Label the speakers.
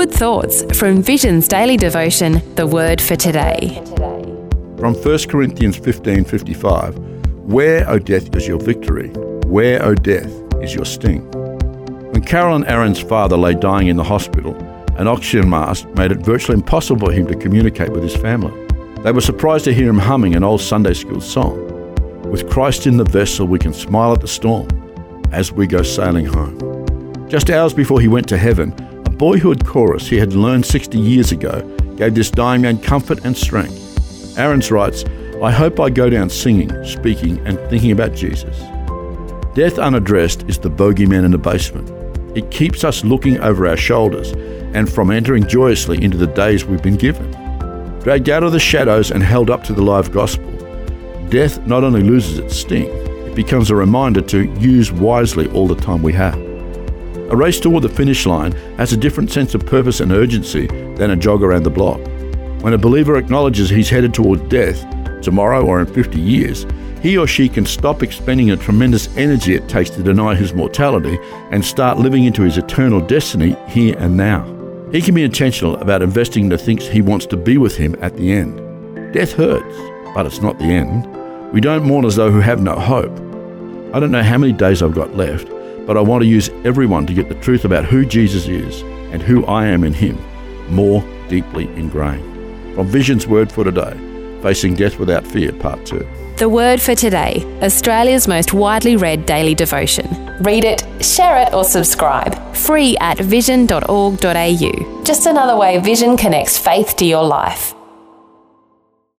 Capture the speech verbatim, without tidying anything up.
Speaker 1: Good thoughts from Vision's daily devotion, The Word for Today.
Speaker 2: From First Corinthians fifteen fifty-five, where, O death, is your victory? Where, O death, is your sting? When Carol and Aaron's father lay dying in the hospital, an oxygen mask made it virtually impossible for him to communicate with his family. They were surprised to hear him humming an old Sunday school song. With Christ in the vessel, we can smile at the storm as we go sailing home. Just hours before he went to heaven, a boyhood chorus he had learned sixty years ago gave this dying man comfort and strength. Aaron's writes, I hope I go down singing, speaking, and thinking about Jesus. Death unaddressed is the bogeyman in the basement. It keeps us looking over our shoulders and from entering joyously into the days we've been given. Dragged out of the shadows and held up to the live gospel, death not only loses its sting, it becomes a reminder to use wisely all the time we have. A race toward the finish line has a different sense of purpose and urgency than a jog around the block. When a believer acknowledges he's headed towards death, tomorrow or in fifty years, he or she can stop expending the tremendous energy it takes to deny his mortality and start living into his eternal destiny here and now. He can be intentional about investing in the things he wants to be with him at the end. Death hurts, but it's not the end. We don't mourn as though we have no hope. I don't know how many days I've got left, but I want to use everyone to get the truth about who Jesus is and who I am in him more deeply ingrained. From Vision's Word for Today, Facing Death Without Fear, Part two.
Speaker 1: The Word for Today, Australia's most widely read daily devotion. Read it, share it or subscribe. Free at vision dot org dot a u. Just another way Vision connects faith to your life.